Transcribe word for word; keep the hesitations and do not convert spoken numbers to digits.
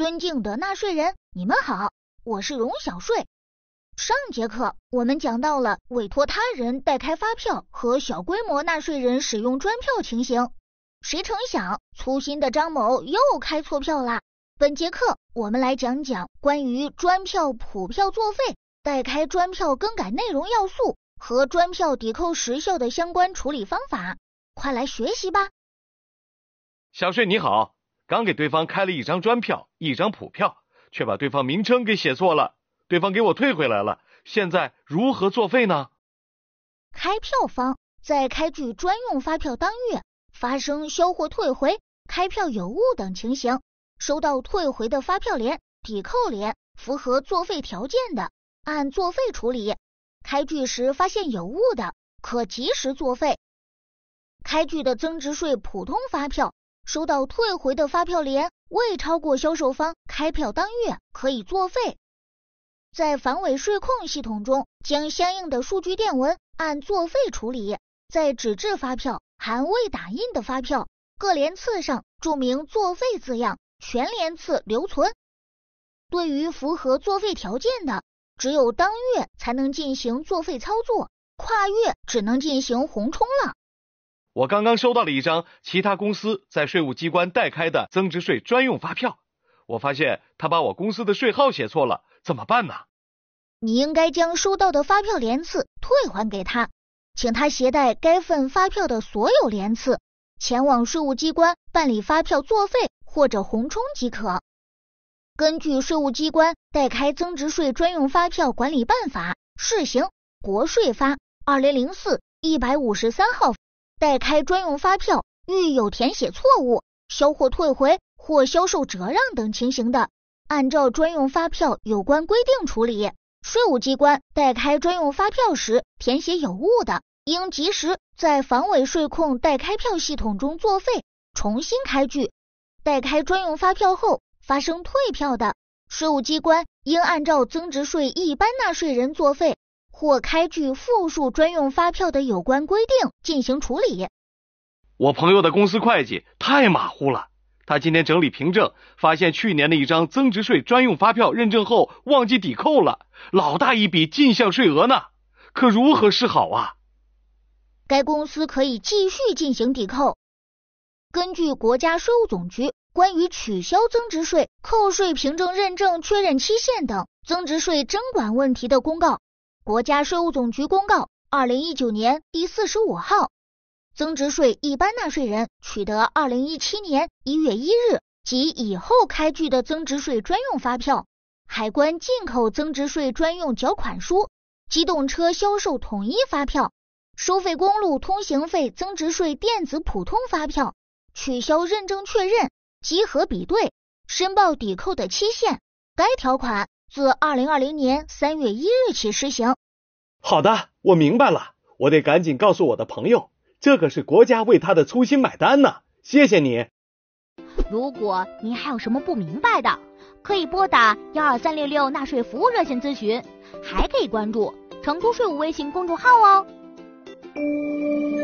尊敬的纳税人，你们好，我是荣小税。上节课我们讲到了委托他人代开发票和小规模纳税人使用专票情形，谁成想粗心的张某又开错票啦。本节课我们来讲讲关于专票普票作废、代开专票更改内容要素和专票抵扣时效的相关处理方法，快来学习吧。 小税你好，刚给对方开了一张专票，一张普票，却把对方名称给写错了，对方给我退回来了，现在如何作废呢？ 开票方在开具专用发票当月发生销货退回、开票有误等情形，收到退回的发票联、抵扣联符合作废条件的，按作废处理；开具时发现有误的，可及时作废。开具的增值税普通发票收到退回的发票联未超过销售方开票当月，可以作废。在反伪税控系统中，将相应的数据电文按作废处理。在纸质发票含未打印的发票，各联次上注明作废字样，全联次留存。对于符合作废条件的，只有当月才能进行作废操作，跨月只能进行红冲了。 我刚刚收到了一张其他公司在税务机关代开的增值税专用发票，我发现他把我公司的税号写错了，怎么办呢？ 你应该将收到的发票联次退还给他，请他携带该份发票的所有联次，前往税务机关办理发票作废或者红冲即可。根据税务机关代开增值税专用发票管理办法试行国税发二零零四一百五十三号，代开专用发票遇有填写错误、销货退回或销售折让等情形的，按照专用发票有关规定处理。税务机关代开专用发票时填写有误的，应及时在反伪税控代开票系统中作废，重新开具。代开专用发票后发生退票的，税务机关应按照增值税一般纳税人作废或开具复数专用发票的有关规定进行处理。 我朋友的公司会计太马虎了，他今天整理凭证，发现去年的一张增值税专用发票认证后忘记抵扣了，老大一笔进项税额呢，可如何是好啊？ 该公司可以继续进行抵扣。根据国家税务总局关于取消增值税扣税凭证认证确认期限等增值税征管问题的公告，国家税务总局公告二零一九年第四十五号，增值税一般纳税人取得二零一七年一月一日及以后开具的增值税专用发票、海关进口增值税专用缴款书、机动车销售统一发票、收费公路通行费增值税电子普通发票取消认证确认、集合比对、申报抵扣的期限，该条款自二零二零年三月一日起施行。 好的，我明白了，我得赶紧告诉我的朋友，这可是国家为他的粗心买单呢，谢谢你。 如果您还有什么不明白的，可以拨打幺二三六六纳税服务热线咨询，还可以关注成都税务微信公众号哦。